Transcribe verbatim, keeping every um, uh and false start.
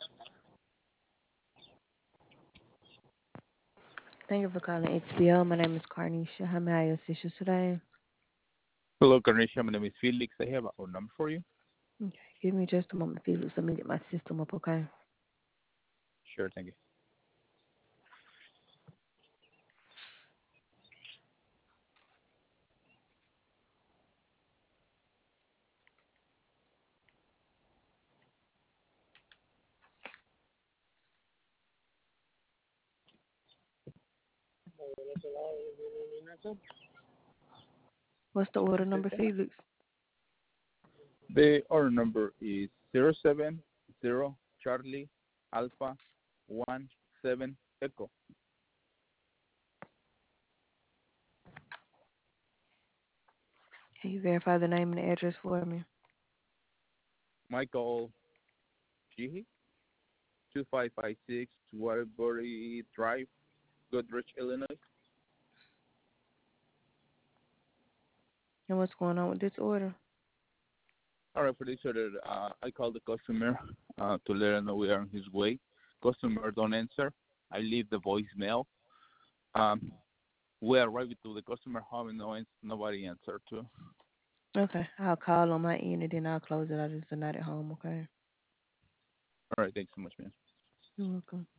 Thank you for calling H B O. My name is Carnisha. How may I assist you today? Hello, Carnation. My name is Felix. I have a phone number for you. Okay, give me just a moment, Felix. Let me get my system up, okay? Sure, thank you. What's the order number, Felix? The order number is zero seven zero Charlie Alpha one seven Echo. Can you verify the name and the address for me? Michael G. two five five six Waterbury Drive, Goodrich, Illinois. And what's going on with this order? All right, for this order, uh, I called the customer uh, to let him know we are on his way. Customer don't answer. I leave the voicemail. Um, we arrived to the customer home and no ans- nobody answered too. Okay, I'll call on my end and then I'll close it out as a night at home, okay? All right, thanks so much, man. You're welcome.